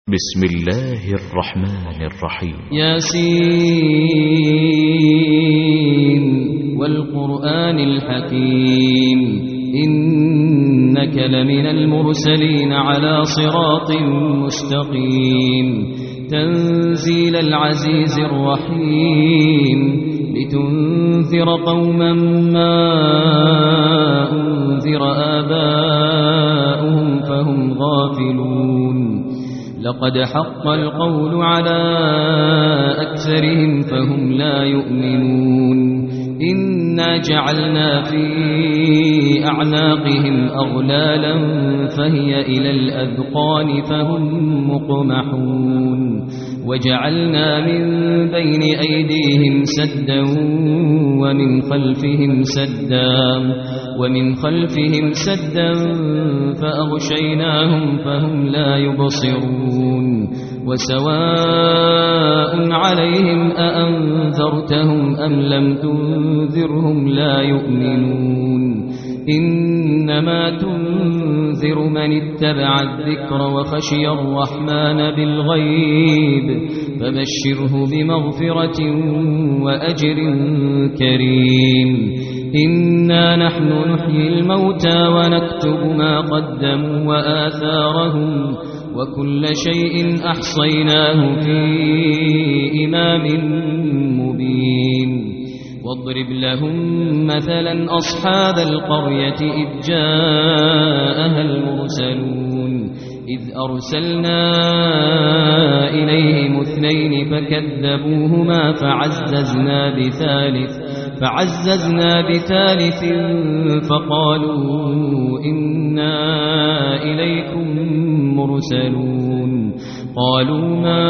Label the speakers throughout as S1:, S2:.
S1: بسم الله الرحمن الرحيم.
S2: ياسين والقرآن الحكيم إنك لمن المرسلين على صراط مستقيم تنزيل العزيز الرحيم لتنذر قوما ما أنذر آباؤهم فهم غافلون لقد حق القول على أكثرهم فهم لا يؤمنون إنا جعلنا في أعناقهم أغلالا فهي إلى الأذقان فهم مقمحون وجعلنا من بين أيديهم سدا ومن خلفهم سدا فأغشيناهم فهم لا يبصرون وسواء عليهم أأنذرتهم أم لم تنذرهم لا يؤمنون إنما تنذر من اتبع الذكر وخشي الرحمن بالغيب فبشره بمغفرة وأجر كريم إنا نحن نحيي الموتى ونكتب ما قدموا وآثارهم وكل شيء أحصيناه في إمام مبين واضرب لهم مثلا أصحاب القرية إذ جاءها المرسلون إذ أرسلنا إليهم اثنين فكذبوهما فعززنا بثالث فقالوا إنا إليكم مرسلون قالوا ما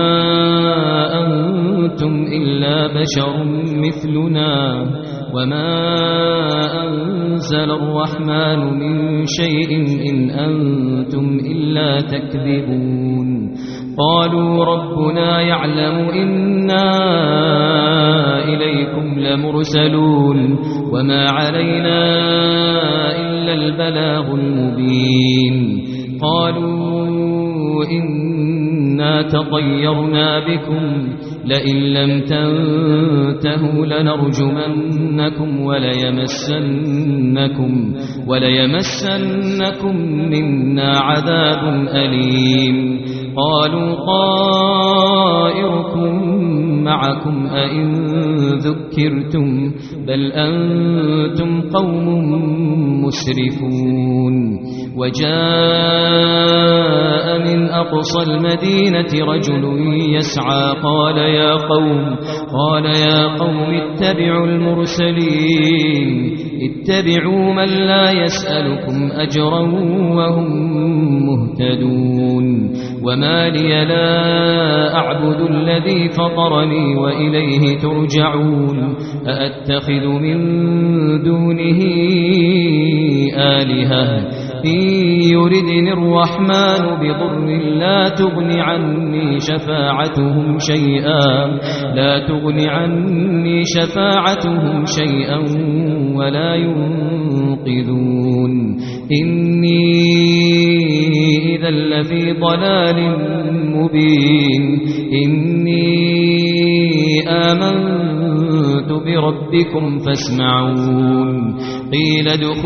S2: أنتم إلا بشر مثلنا وما أنزل الرحمن من شيء إن أنتم إلا تكذبون قالوا ربنا يعلم إنا إليكم لمرسلون وما علينا إلا البلاغ المبين قالوا إنا تطيرنا بكم لئن لم تنتهوا لنرجمنكم وليمسنكم منا عذاب أليم قالوا طائركم معكم أئن ذكرتم بل أنتم قوم مسرفون وجاء من أقصى المدينة رجل يسعى قال يا قوم اتبعوا المرسلين اتبعوا من لا يسألكم أجرا وهم مهتدون وما لي لا أعبد الذي فطرني وإليه ترجعون أأتخذ من دونه آلهة إن يردني الرحمن بضر لا تغن عني شفاعتهم شيئا ولا ينقذون إني إذا لفي ضلال مبين إني آمنت بربكم فاسمعون قيل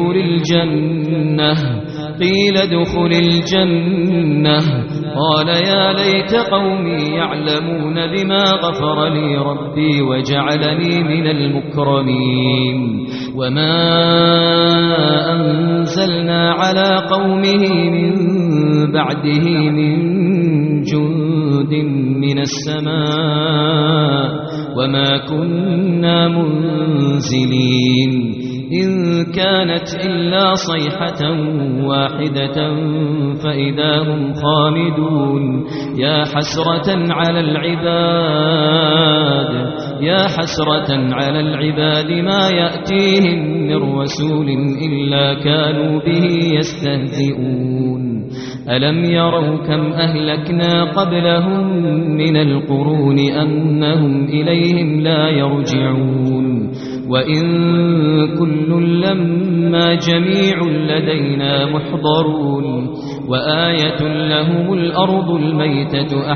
S2: ادخل الجنة قال يا ليت قومي يعلمون بما غفر لي ربي وجعلني من المكرمين وما أنزلنا على قومه من بعده من جند من السماء وما كنا منزلين إن كانت إلا صيحة واحدة فإذا هم خامدون يا حسرة على العباد ما يأتيهم من رسول إلا كانوا به يستهزئون ألم يروا كم أهلكنا قبلهم من القرون أنهم إليهم لا يرجعون وإن كل لما جميع لدينا محضرون وآية لهم الأرض الميتة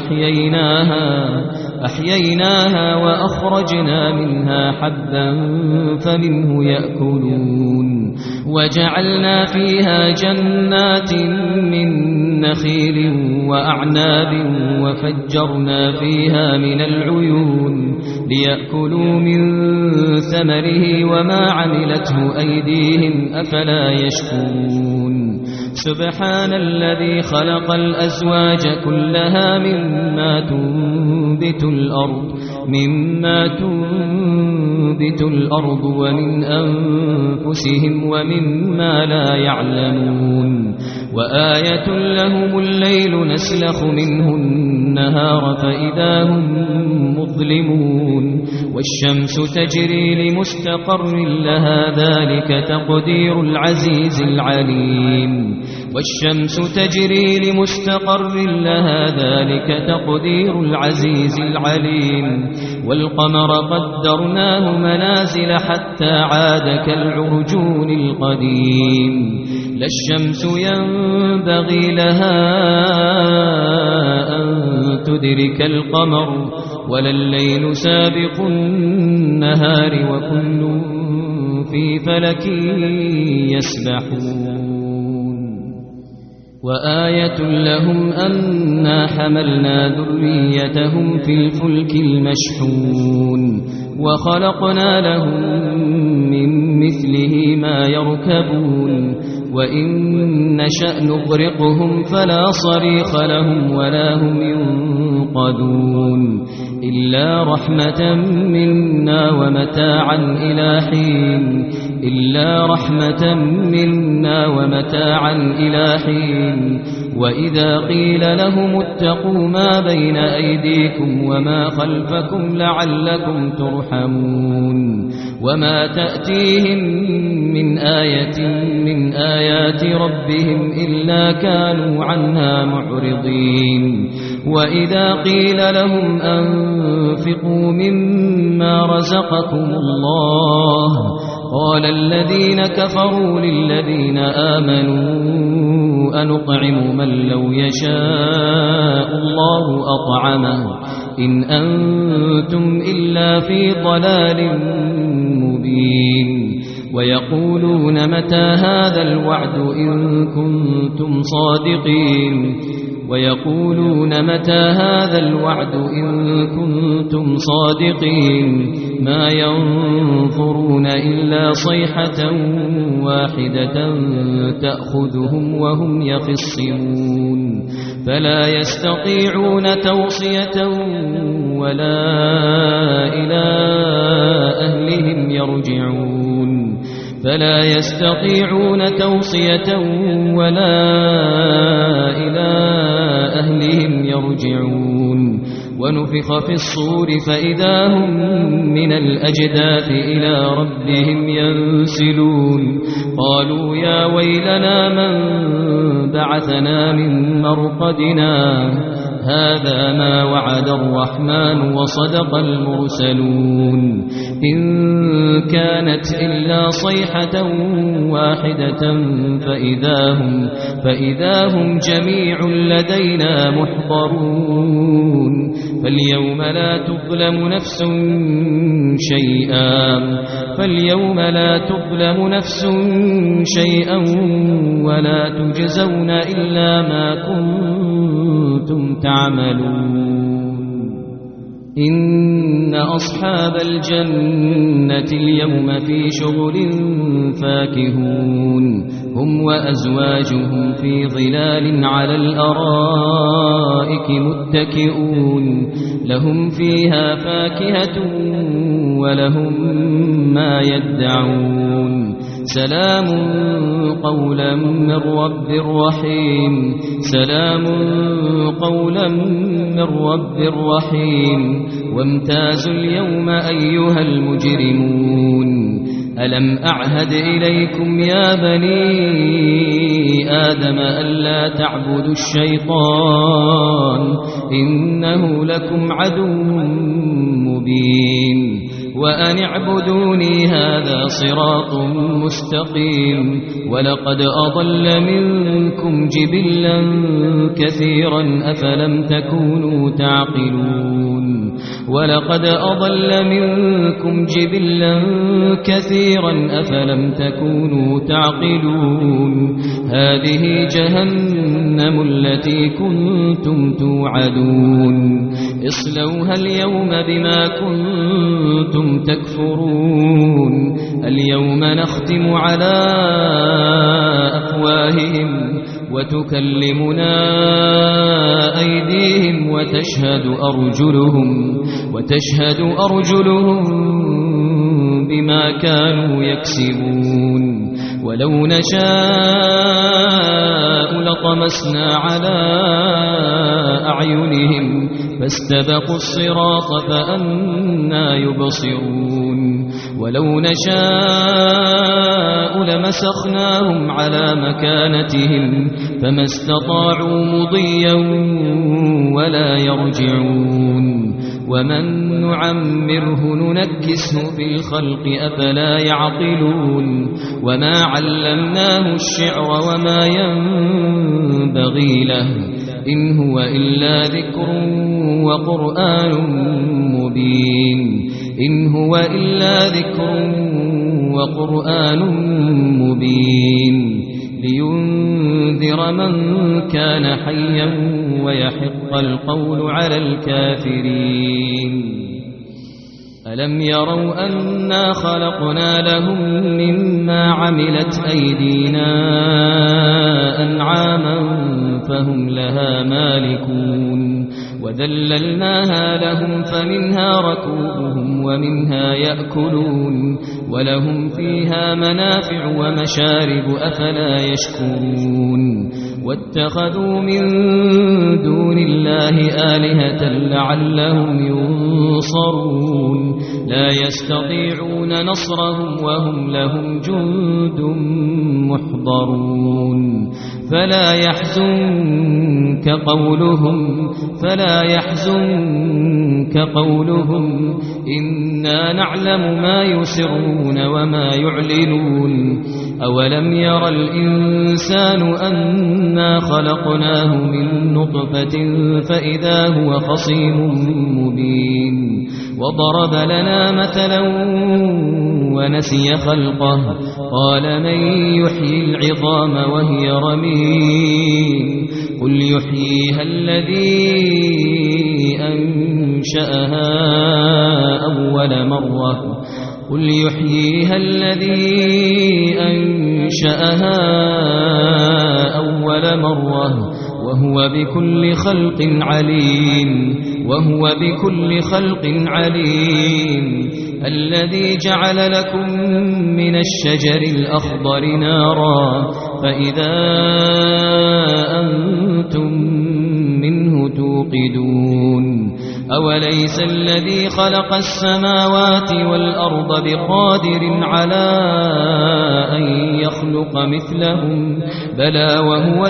S2: أحييناها وأخرجنا منها حبا فمنه يأكلون وجعلنا فيها جنات من نخيل وأعناب وفجرنا فيها من العيون ليأكلوا من ثمره وما عملته أيديهم أفلا يشكرون سبحان الذي خلق الأزواج كلها مما تنبت الأرض ومن أنفسهم ومما لا يعلمون وآية لهم الليل نسلخ منه النهار فإذا هم مظلمون والشمس تجري لمستقر لها ذلك تقدير العزيز العليم والشمس تجري لمستقر لها ذلك تقدير العزيز العليم والقمر قدرناه منازل حتى عاد كالعرجون القديم لا الشمس ينبغي لها أن تدرك القمر ولا الليل سابق النهار وكل في فلك يسبحون وآية لهم أنا حملنا ذريتهم في الفلك المشحون وخلقنا لهم من مثله ما يركبون وإن نشأ نغرقهم فلا صريخ لهم ولا هم ينقذون إلا رحمة منا ومتاعا إلى حين وإذا قيل لهم اتقوا ما بين أيديكم وما خلفكم لعلكم ترحمون وما تأتيهم من آية من آيات ربهم إلا كانوا عنها معرضين وإذا قيل لهم أنفقوا مما رزقكم الله قال الذين كفروا للذين آمنوا أنطعم من لو يشاء الله أطعمه إن أنتم إلا في ضلال مبين ويقولون متى هذا الوعد إن كنتم صادقين ما ينظرون إلا صيحة واحدة تأخذهم وهم يخصمون فلا يستطيعون توصية ولا إلى أهلهم يرجعون ونفخ في الصور فإذا هم من الأجداث إلى ربهم ينسلون قالوا يا ويلنا من بعثنا من مرقدنا هذا ما وعد الرحمن وصدق المرسلون إن كانت إلا صيحة واحدة فإذا هم جميع لدينا محضرون فاليوم لا تظلم نفس شيئا ولا تجزون إلا ما كنتم تعملون إن أصحاب الجنة اليوم في شغل فاكهون هم وأزواجهم في ظلال على الأرائك متكئون لهم فيها فاكهة ولهم ما يدعون سلام قولا من رب رحيم وامتازوا اليوم أيها المجرمون ألم أعهد إليكم يا بني آدم ألا تعبدوا الشيطان إنه لكم عدو مبين وأن اعبدوني هذا صراط مستقيم ولقد أضل منكم جبلا كثيرا أفلم تكونوا تعقلون ولقد أضل منكم جبلا كثيرا أفلم تكونوا تعقلون هذه جهنم التي كنتم توعدون اصلوها اليوم بما كنتم تكفرون اليوم نختم على أفواههم وتكلمنا أيديهم وتشهد أرجلهم بما كانوا يكسبون ولو نشاء لطمسنا على أعينهم فاستبقوا الصراط فأنى يبصرون ولو نشاء لمسخناهم على مكانتهم فما استطاعوا مضيا ولا يرجعون ومن نعمره ننكسه في الخلق أفلا يعقلون وما علمناه الشعر وما ينبغي له إن هو إلا ذكر وقرآن مبين إن هو إلا ذكر وقرآن مبين لينذر من كان حيا ويحق القول على الكافرين ألم يروا أنا خلقنا لهم مما عملت أيدينا أنعاما فهم لها مالكون وذللناها لهم فمنها ركوبهم ومنها يأكلون ولهم فيها منافع ومشارب أفلا يشكرون واتخذوا من دون الله آلهة لعلهم ينصرون لا يستطيعون نصرهم وهم لهم جند محضرون فلا يحزنك قولهم إنا نعلم ما يسرون وما يعلنون أولم ير الإنسان أنا خلقناه من نطفة فإذا هو خصيم مبين وضرب لنا مثلا ونسي خلقه قال من يحيي العظام وهي رميم قل يحييها الذي أنشأها أول مرة وهو بكل خلق عليم الذي جعل لكم من الشجر الأخضر نارا فإذا أنتم منه توقدون أوليس الذي خلق السماوات والأرض بقادر على أن يخلق مثلهم بلى وهو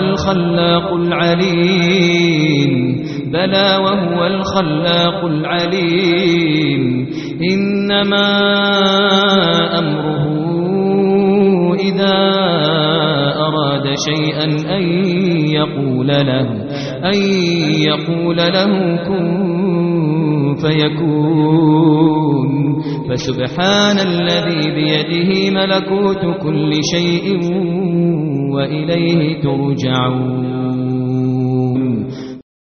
S2: الخلاق العليم إنما أمره إذا أراد شيئا أن يقول له كن فيكون فسبحان الذي بيده ملكوت كل شيء وإليه ترجعون